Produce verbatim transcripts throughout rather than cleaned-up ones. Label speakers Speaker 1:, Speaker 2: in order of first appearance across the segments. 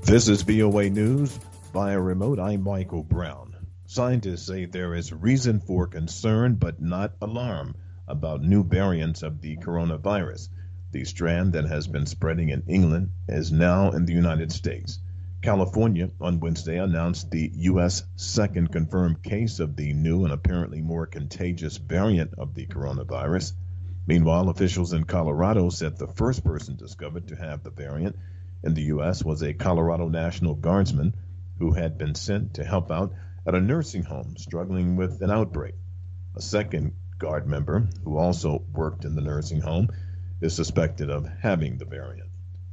Speaker 1: This is V O A News. Via remote, I'm Michael Brown. Scientists say there is reason for concern but not alarm about new variants of the coronavirus. The strand that has been spreading in England is now in the United States. California on Wednesday announced the U S second confirmed case of the new and apparently more contagious variant of the coronavirus. Meanwhile, officials in Colorado said the first person discovered to have the variant in the U S was a Colorado National Guardsman who had been sent to help out at a nursing home struggling with an outbreak. A second Guard member, who also worked in the nursing home, is suspected of having the variant.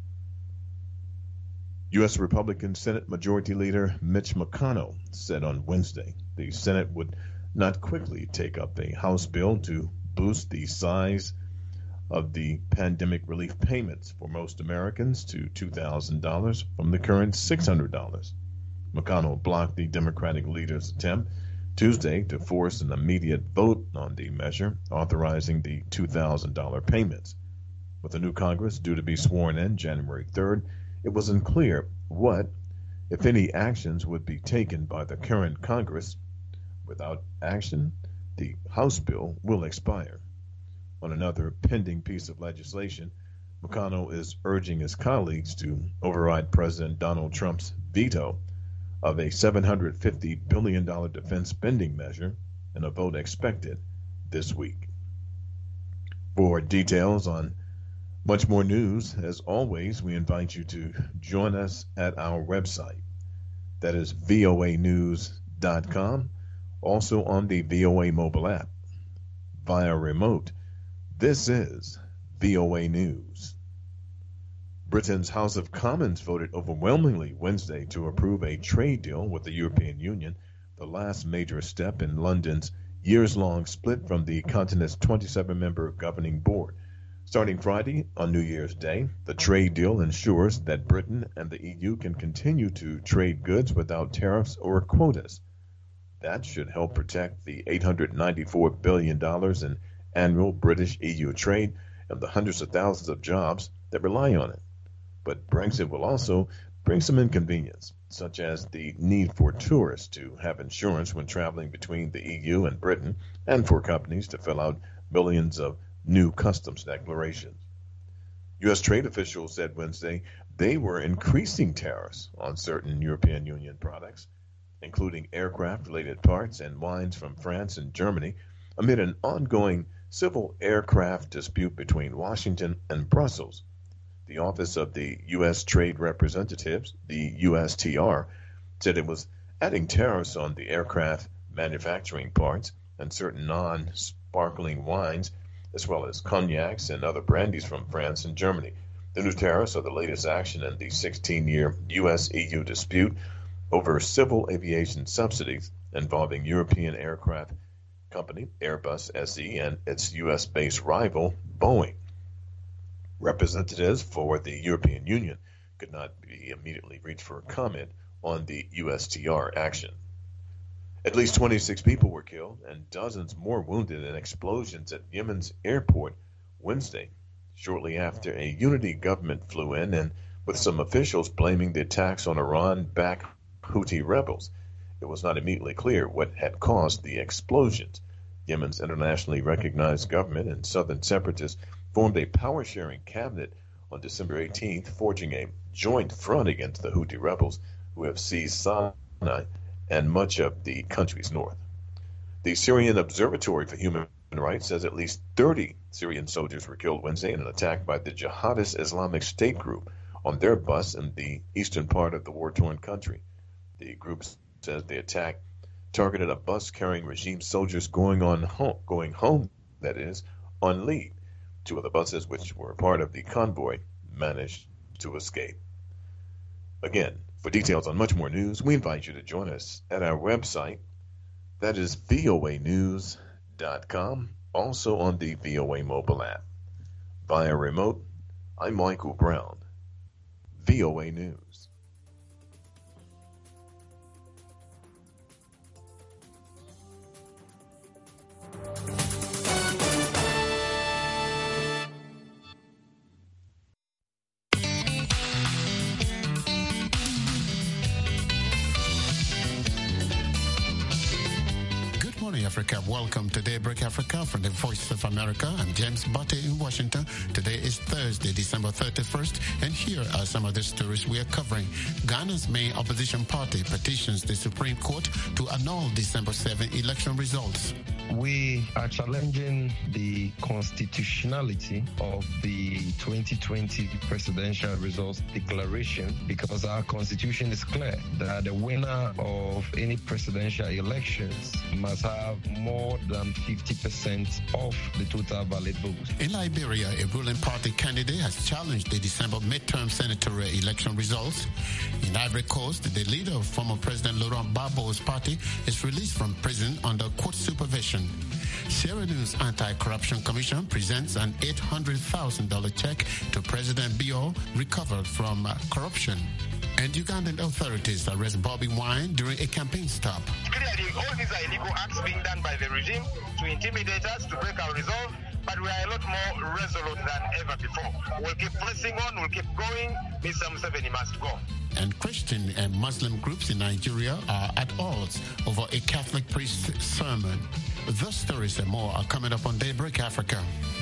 Speaker 1: U S Republican Senate Majority Leader Mitch McConnell said on Wednesday the Senate would not quickly take up a House bill to boost the size of the pandemic relief payments for most Americans to two thousand dollars from the current six hundred dollars. McConnell blocked the Democratic leader's attempt Tuesday to force an immediate vote on the measure authorizing the two thousand dollars payments. With the new Congress due to be sworn in January third, it was unclear what, if any, actions would be taken by the current Congress. Without action, the House bill will expire. On another pending piece of legislation, McConnell is urging his colleagues to override President Donald Trump's veto of a seven hundred fifty billion dollars defense spending measure in a vote expected this week. For details on much more news, as always, we invite you to join us at our website. That is V O A news dot com, also on the V O A mobile app. Via remote, this is V O A News. Britain's House of Commons voted overwhelmingly Wednesday to approve a trade deal with the European Union, the last major step in London's years-long split from the continent's twenty-seven member governing board. Starting Friday on New Year's Day, the trade deal ensures that Britain and the E U can continue to trade goods without tariffs or quotas. That should help protect the eight hundred ninety-four billion dollars in annual British E U trade and the hundreds of thousands of jobs that rely on it. But Brexit will also bring some inconvenience, such as the need for tourists to have insurance when traveling between the E U and Britain, and for companies to fill out millions of new customs declarations. U S trade officials said Wednesday they were increasing tariffs on certain European Union products, including aircraft-related parts and wines from France and Germany, amid an ongoing civil aircraft dispute between Washington and Brussels. The Office of the U S Trade Representatives, the U S T R, said it was adding tariffs on the aircraft manufacturing parts and certain non-sparkling wines, as well as cognacs and other brandies from France and Germany. The new tariffs are the latest action in the sixteen-year U S E U dispute over civil aviation subsidies involving European aircraft company Airbus S E and its U S-based rival Boeing. Representatives for the European Union could not be immediately reached for comment on the U S T R action. At least twenty-six people were killed and dozens more wounded in explosions at Yemen's airport Wednesday, shortly after a unity government flew in, and with some officials blaming the attacks on Iran-backed Houthi rebels. It was not immediately clear what had caused the explosions. Yemen's internationally recognized government and southern separatists formed a power-sharing cabinet on December eighteenth, forging a joint front against the Houthi rebels who have seized Sinai and much of the country's north. The Syrian Observatory for Human Rights says at least thirty Syrian soldiers were killed Wednesday in an attack by the jihadist Islamic State group on their bus in the eastern part of the war-torn country. The group says the attack targeted a bus carrying regime soldiers going on home, going home, that is, on leave. Two of the buses, which were part of the convoy, managed to escape. Again, for details on much more news, we invite you to join us at our website. That is V O A news dot com, also on the V O A mobile app. Via remote, I'm Michael Brown, V O A News.
Speaker 2: Africa. Welcome to Daybreak Africa from the Voice of America. I'm James Butte in Washington. Today is Thursday, December thirty-first, and here are some of the stories we are covering. Ghana's main opposition party petitions the Supreme Court to annul December seventh election results.
Speaker 3: We are challenging the constitutionality of the twenty twenty presidential results declaration because our constitution is clear that the winner of any presidential elections must have more than fifty percent of the total valid votes.
Speaker 2: In Liberia, a ruling party candidate has challenged the December midterm senatorial election results. In Ivory Coast, the leader of former President Laurent Gbagbo's party is released from prison under court supervision. Sierra Leone's Anti-Corruption Commission presents an eight hundred thousand dollars check to President Biya recovered from uh, corruption. And Ugandan authorities arrest Bobby Wine during a campaign stop.
Speaker 4: Clearly, all these are illegal acts being done by the regime to intimidate us, to break our resolve, but we are a lot more resolute than ever before. We'll keep pressing on, we'll keep going. Mister Museveni must go.
Speaker 2: And Christian and Muslim groups in Nigeria are at odds over a Catholic priest's sermon. Those stories and more are coming up on Daybreak Africa.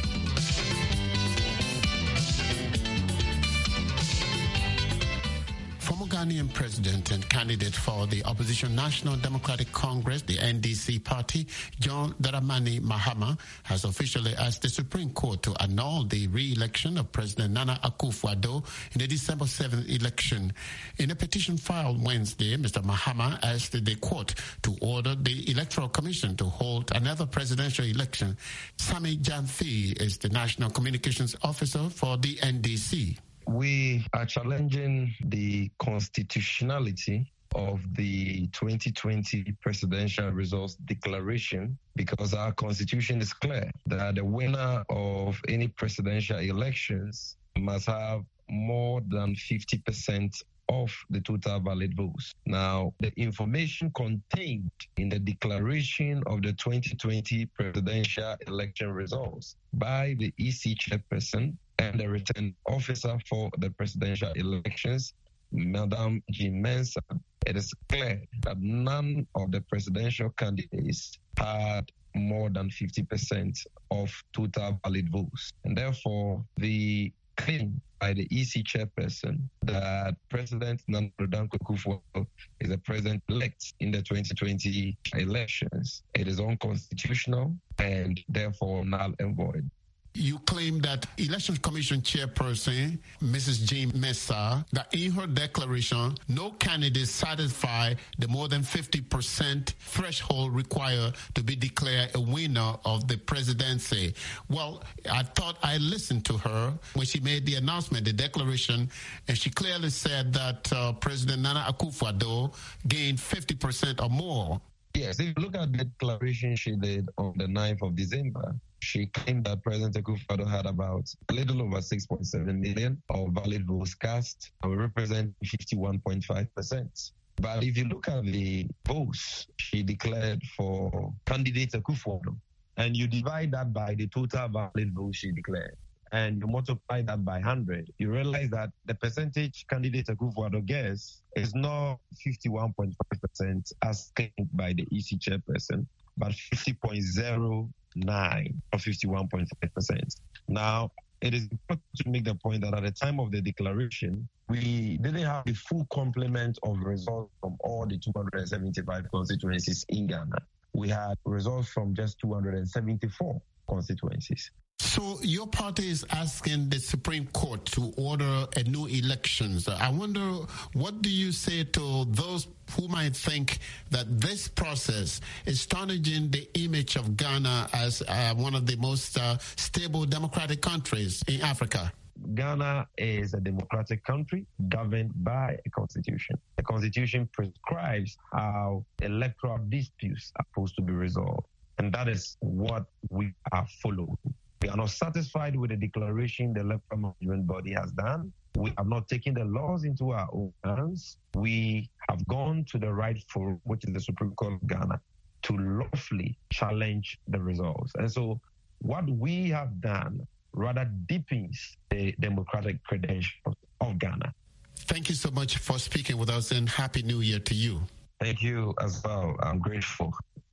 Speaker 2: Former Ghanaian president and candidate for the opposition National Democratic Congress, the N D C party, John Dramani Mahama, has officially asked the Supreme Court to annul the re-election of President Nana Akufo-Addo in the December seventh election. In a petition filed Wednesday, Mister Mahama asked the court to order the Electoral Commission to hold another presidential election. Sami Janthi is the National Communications Officer for the N D C.
Speaker 3: We are challenging the constitutionality of the twenty twenty presidential results declaration because our constitution is clear that the winner of any presidential elections must have more than fifty percent of the total valid votes. Now, the information contained in the declaration of the twenty twenty presidential election results by the E C chairperson and the returning officer for the presidential elections, Madam Jean Mensa, it is clear that none of the presidential candidates had more than fifty percent of total valid votes. And therefore, the claim by the E C chairperson that President Nana Akufo-Addo is a president-elect in the twenty twenty elections, it is unconstitutional and therefore null and void.
Speaker 2: You claim that Election Commission Chairperson, Missus Jean Mensa, that in her declaration, no candidate satisfy the more than fifty percent threshold required to be declared a winner of the presidency. Well, I thought I listened to her when she made the announcement, the declaration, and she clearly said that uh, President Nana Akufo-Addo gained fifty percent or more.
Speaker 3: Yes, if you look at the declaration she did on the ninth of December, she claimed that President Akufo-Addo had about a little over six point seven million of valid votes cast, and we represent fifty-one point five percent. But if you look at the votes she declared for candidate Akufo-Addo, and you divide that by the total valid votes she declared, and you multiply that by one hundred, you realize that the percentage candidate Akufo-Addo gets is not fifty-one point five percent as claimed by the E C chairperson, but fifty point zero nine or fifty-one point five percent. Now, it is important to make the point that at the time of the declaration, we didn't have the full complement of results from all the two hundred seventy-five constituencies in Ghana. We had results from just two hundred seventy-four constituencies.
Speaker 2: So your party is asking the Supreme Court to order a new elections. I wonder, what do you say to those who might think that this process is tarnishing the image of Ghana as uh, one of the most uh, stable democratic countries in Africa?
Speaker 3: Ghana is a democratic country governed by a constitution. The constitution prescribes how electoral disputes are supposed to be resolved. And that is what we are following. We are not satisfied with the declaration the electoral management body has done. We have not taken the laws into our own hands. We have gone to the right forum, which is the Supreme Court of Ghana, to lawfully challenge the results. And so what we have done rather deepens the democratic credentials of Ghana.
Speaker 2: Thank you so much for speaking with us, and Happy New Year to you.
Speaker 3: Thank you as well. I'm grateful.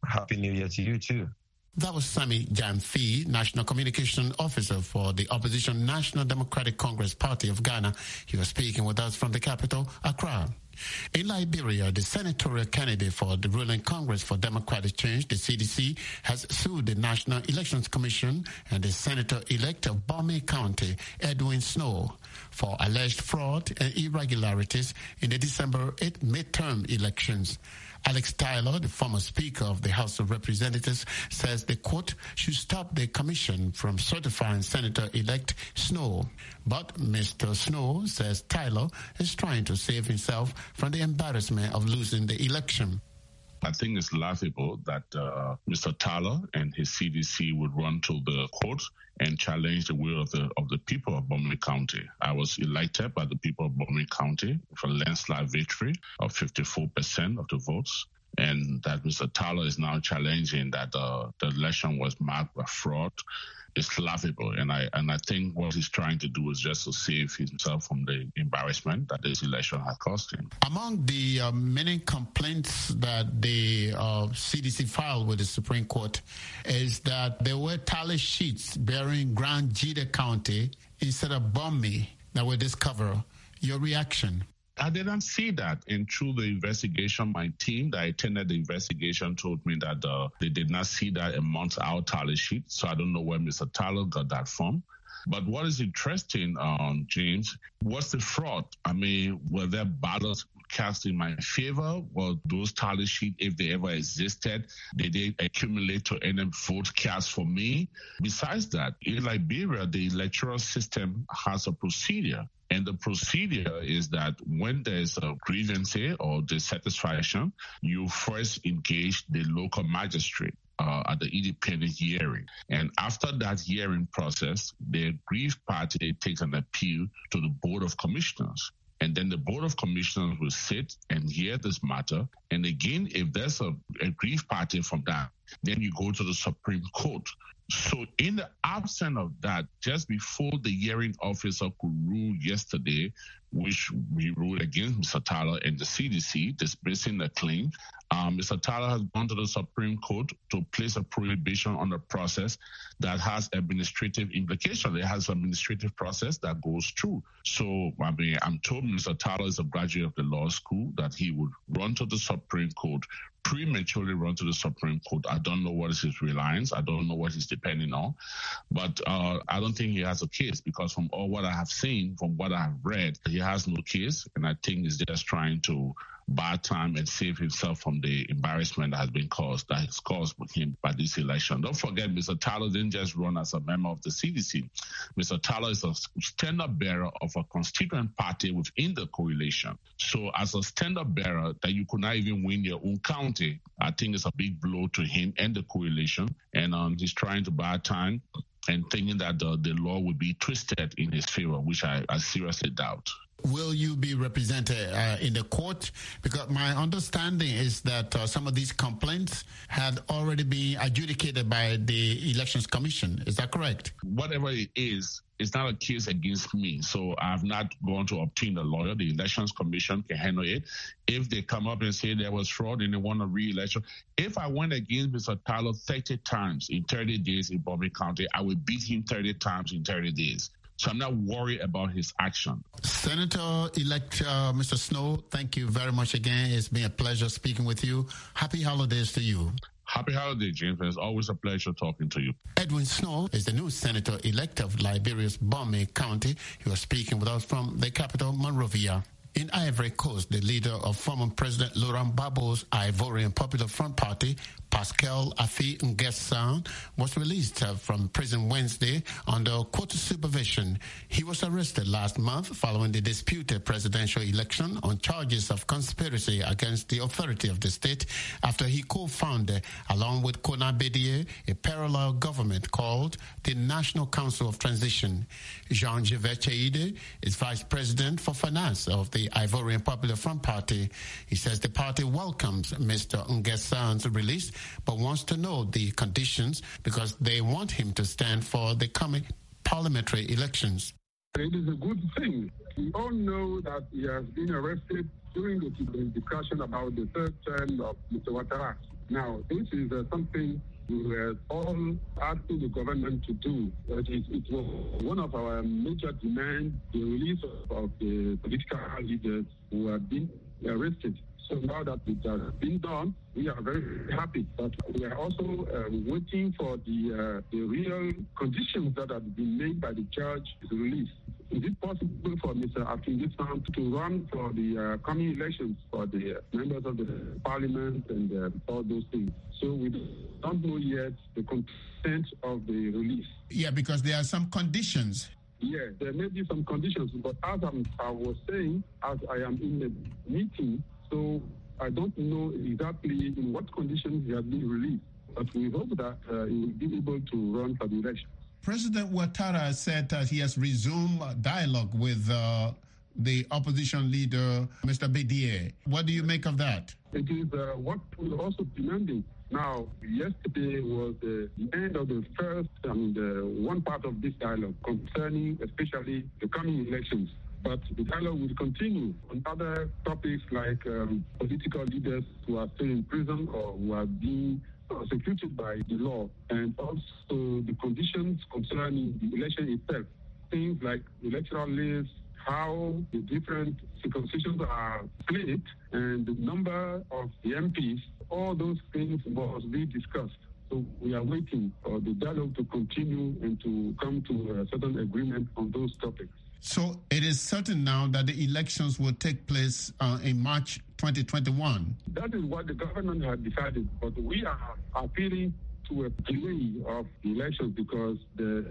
Speaker 3: Happy New Year to you too.
Speaker 2: That was Sami Jamfi, National Communication Officer for the opposition National Democratic Congress Party of Ghana. He was speaking with us from the capital, Accra. In Liberia, the senatorial candidate for the ruling Congress for Democratic Change, the C D C, has sued the National Elections Commission and the senator-elect of Bomi County, Edwin Snow, for alleged fraud and irregularities in the December eighth midterm elections. Alex Tyler, the former Speaker of the House of Representatives, says the court should stop the commission from certifying Senator-elect Snow. But Mister Snow says Tyler is trying to save himself from the embarrassment of losing the election.
Speaker 5: I think it's laughable that uh, Mister Tyler and his C D C would run to the court and challenge the will of the of the people of Bomi County. I was elected by the people of Bomi County for a landslide victory of fifty-four percent of the votes, and that Mister Tyler is now challenging that uh, the election was marked by fraud. It's laughable, and I and I think what he's trying to do is just to save himself from the embarrassment that this election has cost him.
Speaker 2: Among the uh, many complaints that the uh, C D C filed with the Supreme Court is that there were tally sheets bearing Grand Jida County instead of Bomi that were discovered. Your reaction?
Speaker 5: I didn't see that. And through the investigation, my team that attended the investigation told me that uh, they did not see that amongst our tally sheet. So I don't know where Mister Tyler got that from. But what is interesting, um, James, what's the fraud? I mean, were there ballots cast in my favor? Well, those tally sheets, if they ever existed, did they accumulate to any vote cast for me? Besides that, in Liberia, the electoral system has a procedure. And the procedure is that when there's a grievance or dissatisfaction, you first engage the local magistrate uh, at the independent hearing. And after that hearing process, the aggrieved party takes an appeal to the Board of Commissioners. And then the Board of Commissioners will sit and hear this matter. And again, if there's a aggrieved party from that, then you go to the Supreme Court. So in the absence of that, just before the hearing officer could rule yesterday, which we ruled against Mister Tyler and the C D C, dismissing the claim, um, Mister Tyler has gone to the Supreme Court to place a prohibition on the process that has administrative implications. It has an administrative process that goes through. So, I mean, I'm told Mister Tyler is a graduate of the law school, that he would run to the Supreme Court, prematurely run to the Supreme Court. I don't know what is his reliance. I don't know what he's depending on. But uh, I don't think he has a case, because from all what I have seen, from what I have read, he has no case. And I think he's just trying to buy time and save himself from the embarrassment that has been caused, that is caused with him by this election. Don't forget, Mister Tyler didn't just run as a member of the C D C. Mister Tyler is a standard bearer of a constituent party within the coalition. So as a standard bearer, that you could not even win your own county, I think it's a big blow to him and the coalition. And um, he's trying to buy time and thinking that the, the law will be twisted in his favor, which I, I seriously doubt.
Speaker 2: Will you be represented uh, in the court? Because my understanding is that uh, some of these complaints had already been adjudicated by the Elections Commission. Is that correct?
Speaker 5: Whatever it is, it's not a case against me. So I've not gone to obtain a lawyer. The Elections Commission can handle it. If they come up and say there was fraud and they want a re-election, if I went against Mister Tyler thirty times in thirty days in Bomi County, I would beat him thirty times in thirty days. So I'm not worried about his action.
Speaker 2: Senator-elect uh, Mister Snow, thank you very much again. It's been a pleasure speaking with you. Happy holidays to you.
Speaker 5: Happy holiday, James. It's always a pleasure talking to you.
Speaker 2: Edwin Snow is the new senator-elect of Liberia's Bomi County. He was speaking with us from the capital, Monrovia. In Ivory Coast, the leader of former President Laurent Gbagbo's Ivorian Popular Front Party, Pascal Affi N'Guessan, was released uh, from prison Wednesday under court supervision. He was arrested last month following the disputed presidential election on charges of conspiracy against the authority of the state after he co-founded, along with Kona Bédié, a parallel government called the National Council of Transition. Jean-Gervais Cheide is vice president for finance of the Ivorian Popular Front Party. He says the party welcomes Mister N'Guessan's release, but wants to know the conditions because they want him to stand for the coming parliamentary elections.
Speaker 6: It is a good thing. We all know that he has been arrested during the discussion about the third term of Mister Ouattara. Now, this is uh, something we were all asking the government to do. It, it was one of our major demands, the release of, of the political leaders who have been arrested. So now that it has been done, we are very happy. But we are also uh, waiting for the, uh, the real conditions that have been made by the judge to release. Is it possible for Mister Akingisan to run for the uh, coming elections for the uh, members of the parliament and uh, all those things? So we don't know yet the content of the release.
Speaker 2: Yeah, because there are some conditions.
Speaker 6: Yeah, there may be some conditions, but as I'm, I was saying, as I am in the meeting, so I don't know exactly in what conditions he has been released. But we hope that uh, he will be able to run for the election.
Speaker 2: President Ouattara said that he has resumed dialogue with uh, the opposition leader, Mister Bédié. What do you make of that?
Speaker 6: It is uh, what we're also demanding. Now, yesterday was uh, the end of the first, I mean, the one part of this dialogue concerning especially the coming elections. But the dialogue will continue on other topics like um, political leaders who are still in prison or who are being prosecuted by the law, and also the conditions concerning the election itself. Things like electoral lists, how the different circumstances are split, and the number of the M Ps, all those things must be discussed. So we are waiting for the dialogue to continue and to come to a certain agreement on those topics.
Speaker 2: So it is certain now that the elections will take place uh, in March twenty twenty-one.
Speaker 6: That is what the government had decided, but we are appealing to a delay of the elections because the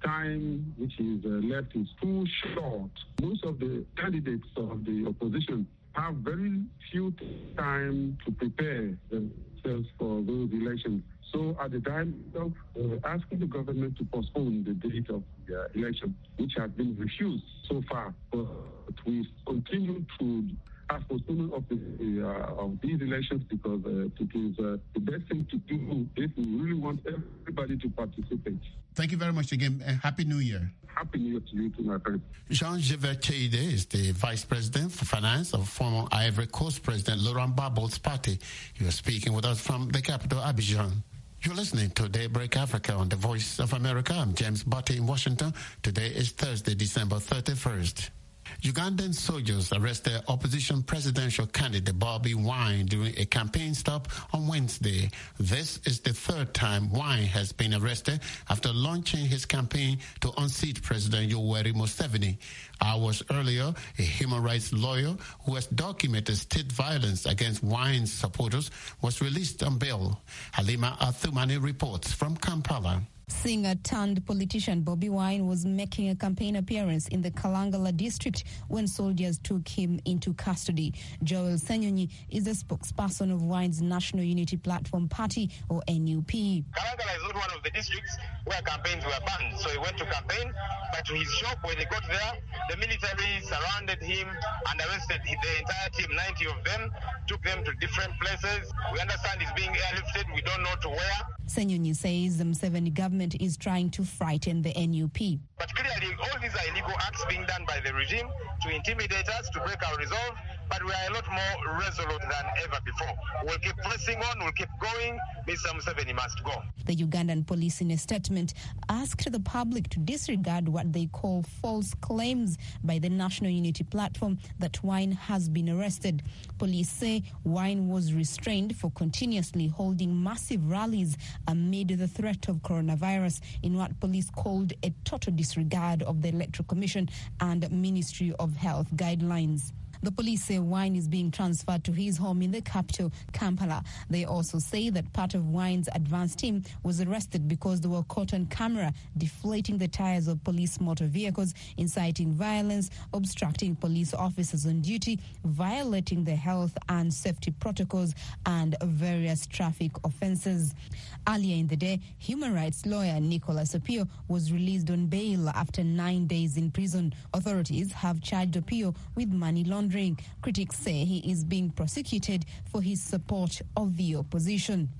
Speaker 6: time which is uh, left is too short. Most of the candidates of the opposition have very few time to prepare themselves for those elections. So at the time of uh, asking the government to postpone the date of the uh, election, which has been refused so far, but we continue to ask postponement of, the, uh, of these elections because uh, it is uh, the best thing to do if we really want everybody to participate.
Speaker 2: Thank you very much again, and Happy New Year.
Speaker 6: Happy New Year to you too, my friend.
Speaker 2: Jean-Gilbert Cheide is the Vice President for Finance of former Ivory Coast President Laurent Gbagbo's party. He was speaking with us from the capital, Abidjan. You're listening to Daybreak Africa on the Voice of America. I'm James Butte in Washington. Today is Thursday, December thirty-first. Ugandan soldiers arrested opposition presidential candidate Bobi Wine during a campaign stop on Wednesday. This is the third time Wine has been arrested after launching his campaign to unseat President Yoweri Museveni. Hours earlier, a human rights lawyer who has documented state violence against Wine's supporters was released on bail. Halima Athumani reports from Kampala.
Speaker 7: Singer-turned-politician Bobi Wine was making a campaign appearance in the Kalangala district when soldiers took him into custody. Joel Senyonyi is the spokesperson of Wine's National Unity Platform Party, or N U P.
Speaker 4: Kalangala is not one of the districts where campaigns were banned, so he went to campaign, but to his shop, when he got there, the military surrounded him and arrested the entire team, ninety of them, took them to different places. We understand he's being airlifted, we don't know to where.
Speaker 7: Senyonyi says the Museveni government is trying to frighten the N U P.
Speaker 4: But clearly, all these are illegal acts being done by the regime to intimidate us, to break our resolve, but we are a lot more resolute than ever before. We'll keep pressing on, we'll keep going. Mister Museveni must go.
Speaker 7: The Ugandan police, in a statement, asked the public to disregard what they call false claims by the National Unity Platform that Wine has been arrested. Police say Wine was restrained for continuously holding massive rallies amid the threat of coronavirus in what police called a total disregard of the Electoral Commission and Ministry of Health guidelines. The police say Wine is being transferred to his home in the capital, Kampala. They also say that part of Wine's advance team was arrested because they were caught on camera deflating the tires of police motor vehicles, inciting violence, obstructing police officers on duty, violating the health and safety protocols, and various traffic offences. Earlier in the day, human rights lawyer Nicholas Opio was released on bail after nine days in prison. Authorities have charged Opio with money laundering. Critics say he is being prosecuted for his support of the opposition.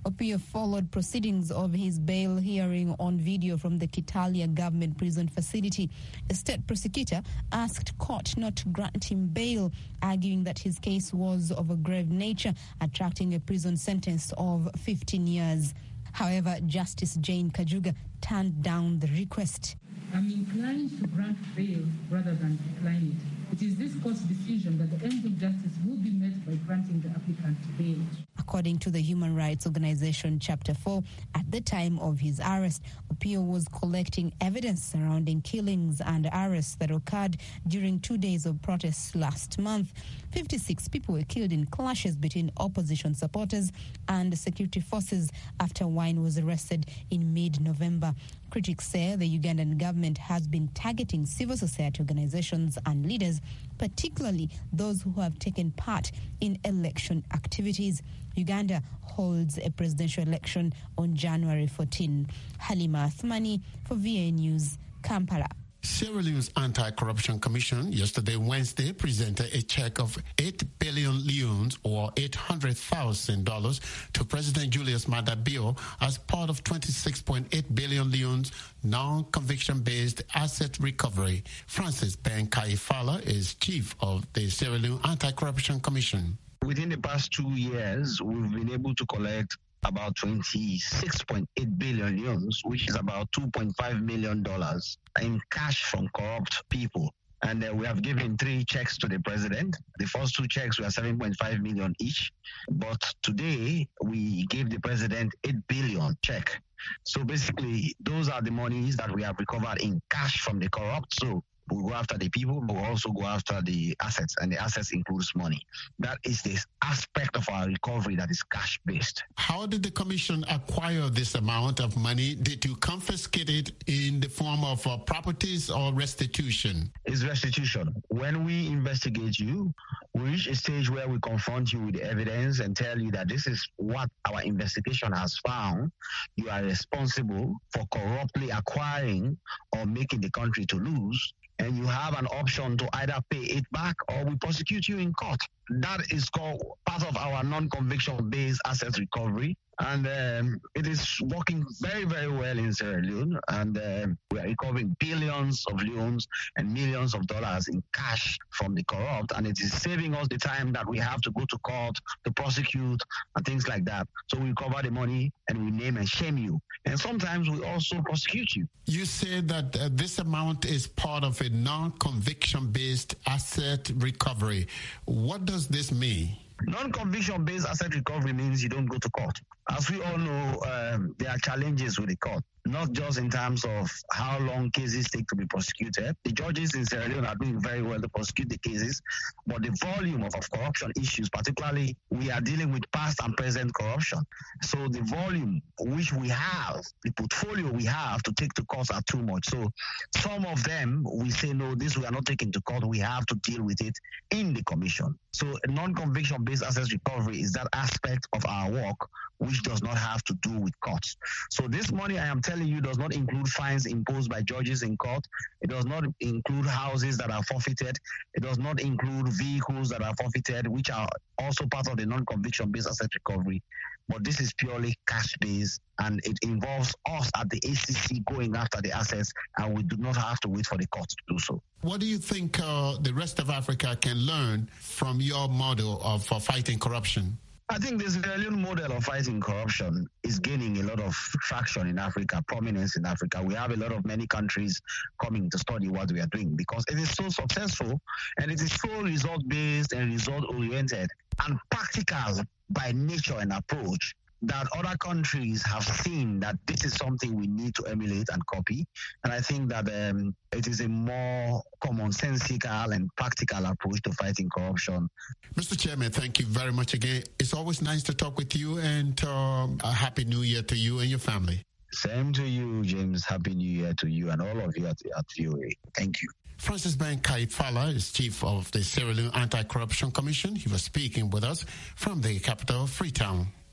Speaker 7: Opiyo followed proceedings of his bail hearing on video from the Kitalia government prison facility. A state prosecutor asked court not to grant him bail, arguing that his case was of a grave nature, attracting a prison sentence of fifteen years. However, Justice Jane Kajuga turned down the request.
Speaker 8: I'm inclined to grant bail rather than decline it. It is this court's decision that the ends of justice will be met by granting the applicant bail.
Speaker 7: According to the Human Rights Organization Chapter four, at the time of his arrest, Opiyo was collecting evidence surrounding killings and arrests that occurred during two days of protests last month. fifty-six people were killed in clashes between opposition supporters and security forces after Wine was arrested in mid-November. Critics say the Ugandan government has been targeting civil society organizations and leaders, particularly those who have taken part in election activities. Uganda holds a presidential election on January fourteenth. Halima Athmani for V A News, Kampala.
Speaker 2: Sierra Leone's Anti-Corruption Commission yesterday, Wednesday, presented a check of eight billion leones or eight hundred thousand dollars to President Julius Maada Bio as part of twenty-six point eight billion leones non-conviction-based asset recovery. Francis Ben Kaifala is chief of the Sierra Leone Anti-Corruption Commission.
Speaker 9: Within the past two years, we've been able to collect about twenty-six point eight billion leones, which is about two point five million dollars in cash from corrupt people. And uh, we have given three checks to the president. The first two checks were seven point five million each. But today, we gave the president eight billion check. So basically, those are the monies that we have recovered in cash from the corrupt. So we go after the people, but we also go after the assets, and the assets includes money. That is the aspect of our recovery that is cash-based.
Speaker 2: How did the commission acquire this amount of money? Did you confiscate it in the form of uh, properties or restitution?
Speaker 9: It's restitution. When we investigate you, we reach a stage where we confront you with the evidence and tell you that this is what our investigation has found. You are responsible for corruptly acquiring or making the country to lose, and you have an option to either pay it back or we prosecute you in court. That is called part of our non-conviction-based asset recovery. And um, it is working very, very well in Sierra Leone. And um, we are recovering billions of leones and millions of dollars in cash from the corrupt. And it is saving us the time that we have to go to court to prosecute and things like that. So we recover the money and we name and shame you. And sometimes we also prosecute you.
Speaker 2: You said that uh, this amount is part of a non-conviction-based asset recovery. What does this mean?
Speaker 9: Non-conviction-based asset recovery means you don't go to court. As we all know, um, there are challenges with the court, not just in terms of how long cases take to be prosecuted. The judges in Sierra Leone are doing very well to prosecute the cases, but the volume of, of corruption issues, particularly we are dealing with past and present corruption. So the volume which we have, the portfolio we have to take to court are too much. So some of them, we say, no, this we are not taking to court. We have to deal with it in the commission. So non-conviction-based asset recovery is that aspect of our work which does not have to do with courts. So this money, I am telling you, does not include fines imposed by judges in court. It does not include houses that are forfeited. It does not include vehicles that are forfeited, which are also part of the non-conviction-based asset recovery. But this is purely cash-based, and it involves us at the A C C going after the assets, and we do not have to wait for the court to do so.
Speaker 2: What do you think uh, the rest of Africa can learn from your model of uh, fighting corruption?
Speaker 9: I think the Sierra Leone model of fighting corruption is gaining a lot of traction in Africa, prominence in Africa. We have a lot of many countries coming to study what we are doing because it is so successful and it is so result-based and result-oriented and practical by nature and approach that other countries have seen that this is something we need to emulate and copy. And I think that um, it is a more commonsensical and practical approach to fighting corruption.
Speaker 2: Mister Chairman, thank you very much again. It's always nice to talk with you, and um, a Happy New Year to you and your family.
Speaker 9: Same to you, James. Happy New Year to you and all of you at, at V O A. Thank you.
Speaker 2: Francis Ben Kaifala is chief of the Sierra Leone Anti-Corruption Commission. He was speaking with us from the capital, Freetown.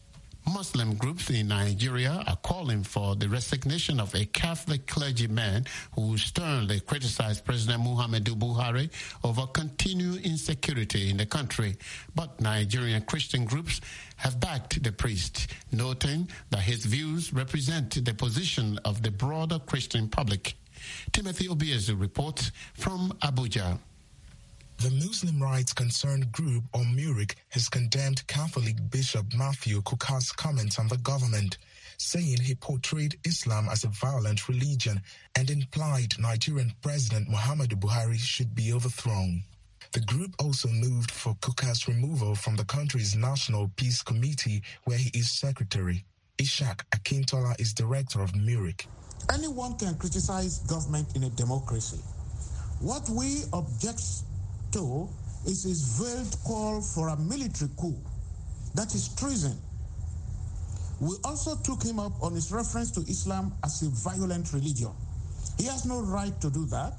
Speaker 2: Muslim groups in Nigeria are calling for the resignation of a Catholic clergyman who sternly criticized President Muhammadu Buhari over continued insecurity in the country. But Nigerian Christian groups have backed the priest, noting that his views represent the position of the broader Christian public. Timothy Obiezu reports from Abuja.
Speaker 10: The Muslim rights concerned group, or MURIC, has condemned Catholic Bishop Matthew Kuka's comments on the government, saying he portrayed Islam as a violent religion and implied Nigerian President Muhammadu Buhari should be overthrown. The group also moved for Kuka's removal from the country's National Peace Committee, where he is secretary. Ishak Akintola is director of MURIC.
Speaker 11: Anyone can criticize government in a democracy. What we object to is his veiled call for a military coup. That is treason. We also took him up on his reference to Islam as a violent religion. He has no right to do that.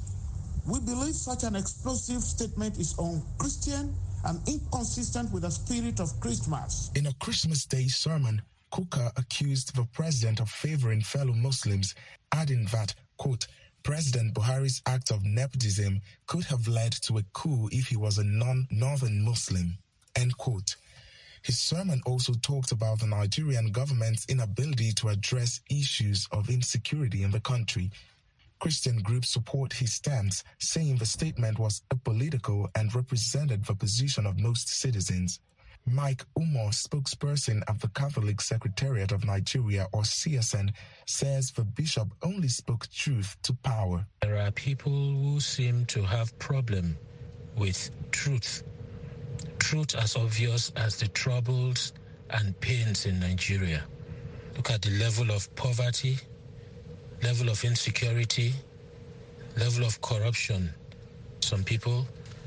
Speaker 11: We believe such an explosive statement is unchristian and inconsistent with the spirit of Christmas.
Speaker 10: In a Christmas Day sermon, Kuka accused the president of favoring fellow Muslims, adding that, quote, President Buhari's act of nepotism could have led to a coup if he was a non-Northern Muslim, end quote. His sermon also talked about the Nigerian government's inability to address issues of insecurity in the country. Christian groups support his stance, saying the statement was apolitical and represented the position of most citizens. Mike Umo, spokesperson of the Catholic Secretariat of Nigeria, or C S N, says the bishop only spoke truth to power.
Speaker 12: There are people who seem to have problem with truth. Truth as obvious as the troubles and pains in Nigeria. Look at the level of poverty, level of insecurity, level of corruption. Some people,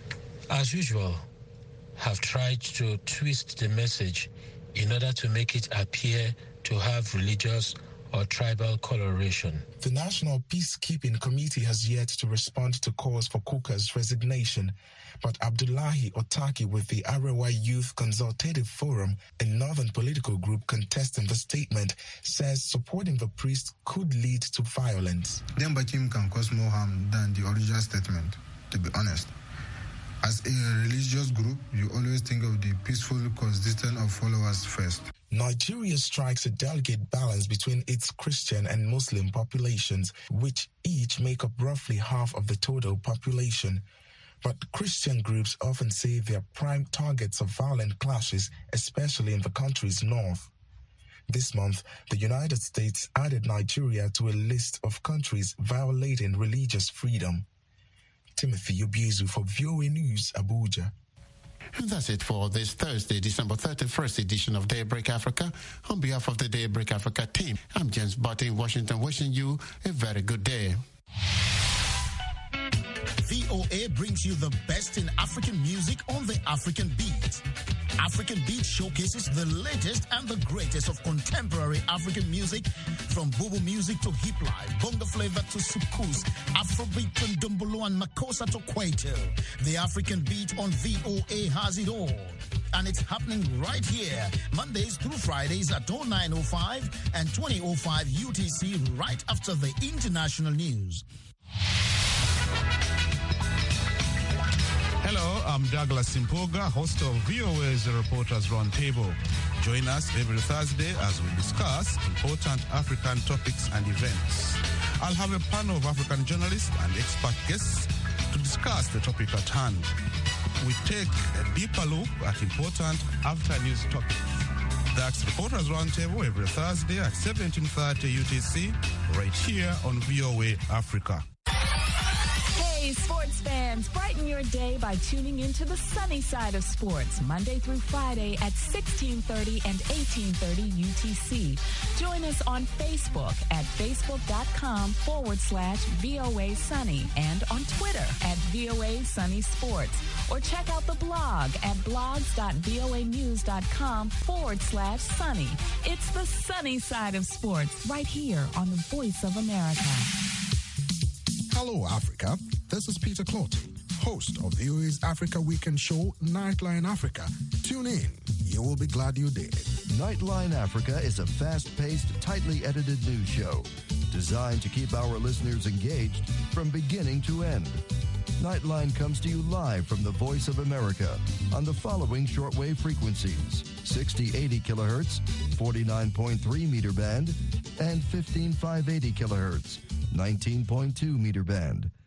Speaker 12: as usual, have tried to twist the message in order to make it appear to have religious or tribal coloration.
Speaker 10: The National Peacekeeping Committee has yet to respond to calls for Kuka's resignation, but Abdullahi Otaki with the Arewa Youth Consultative Forum, a northern political group contesting the statement, says supporting the priest could lead to violence.
Speaker 13: Dembakim can cause more harm than the original statement, to be honest. As a religious group, you always think of the peaceful coexistence of followers first.
Speaker 10: Nigeria strikes a delicate balance between its Christian and Muslim populations, which each make up roughly half of the total population. But Christian groups often say they are prime targets of violent clashes, especially in the country's north. This month, the United States added Nigeria to a list of countries violating religious freedom. Timothy Obiezu for V O A News, Abuja.
Speaker 2: And that's it for this Thursday, December thirty-first edition of Daybreak Africa. On behalf of the Daybreak Africa team, I'm James Butte in Washington, wishing you a very good day.
Speaker 11: V O A brings you the best in African music on the African Beat. African Beat showcases the latest and the greatest of contemporary African music, from Bobo music to hip life, bongo flavor to soukous, Afrobeat to Ndombolo and Makossa to Kwaito. The African Beat on V O A has it all. And it's happening right here, Mondays through Fridays at oh nine oh five and twenty oh five U T C, right after the international news.
Speaker 14: Hello, I'm Douglas Simpoga, host of V O A's Reporters Roundtable. Join us every Thursday as we discuss important African topics and events. I'll have a panel of African journalists and expert guests to discuss the topic at hand. We take a deeper look at important after-news topics. That's Reporters Roundtable every Thursday at seventeen thirty U T C, right here on V O A Africa.
Speaker 15: Hey, sports fans, brighten your day by tuning into the sunny side of sports, Monday through Friday at sixteen thirty and eighteen thirty U T C. Join us on Facebook at facebook.com forward slash VOA Sunny and on Twitter at VOA Sunny Sports. Or check out the blog at blogs.voanews.com forward slash sunny. It's the sunny side of sports right here on the Voice of America.
Speaker 16: Hello, Africa. This is Peter Clotty,
Speaker 10: host of V O A's Africa Weekend show, Nightline Africa. Tune in. You will be glad you did.
Speaker 16: Nightline Africa is a fast-paced, tightly edited news show designed to keep our listeners engaged from beginning to end. Nightline comes to you live from the Voice of America on the following shortwave frequencies: sixty eighty kilohertz, forty-nine point three meter band, and fifteen five eighty kilohertz, nineteen point two meter band.